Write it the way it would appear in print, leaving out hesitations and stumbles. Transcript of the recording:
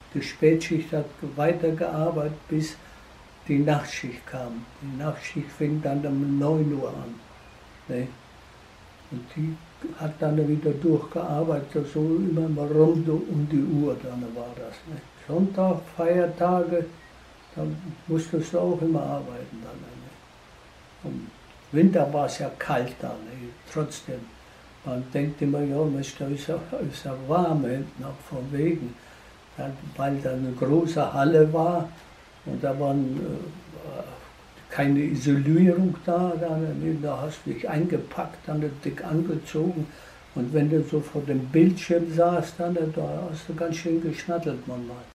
die Spätschicht hat weitergearbeitet, bis die Nachtschicht kam. Die Nachtschicht fing dann um 9 Uhr an. Ne? Und die hat dann wieder durchgearbeitet, so immer mal rund um die Uhr, dann war das. Ne? Sonntag, Feiertage, da musstest du auch immer arbeiten. Dann, ne? Im Winter war es ja kalt da, ne? Trotzdem. Man denkt immer, ja, Mensch, da ist ja warm hinten, auch von wegen. Weil da eine große Halle war und da waren keine Isolierung da, da hast du dich eingepackt, dann dick angezogen und wenn du so vor dem Bildschirm saßt, dann da hast du ganz schön geschnattelt manchmal.